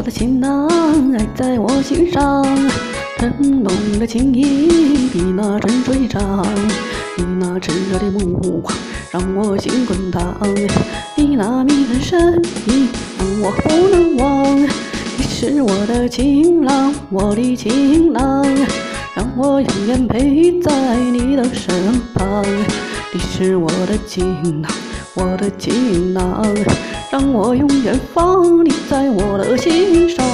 的情郎，爱在我心上，腾浓的情意比那春水长。你那炽热的目光让我心滚烫，你那迷人身影让我不能忘。你是我的情郎，我的情郎，让我永远陪在你的身旁。你是我的情郎，我的情郎，让我永远放你在我的心上。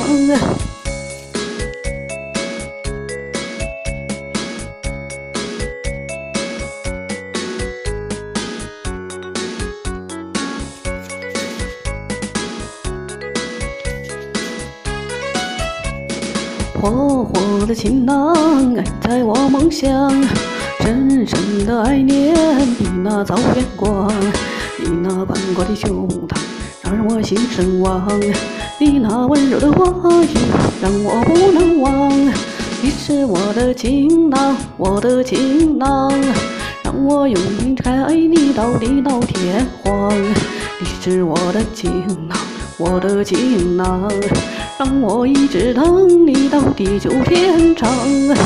火火的情郎，爱在我梦乡，深深的爱恋比那草原光。你那宽阔的胸膛让我心神往，你那温柔的话语让我不能忘。你是我的情郎，我的情郎，让我永远爱你到地老天荒。你是我的情郎，我的情郎，让我一直等你到地久天长。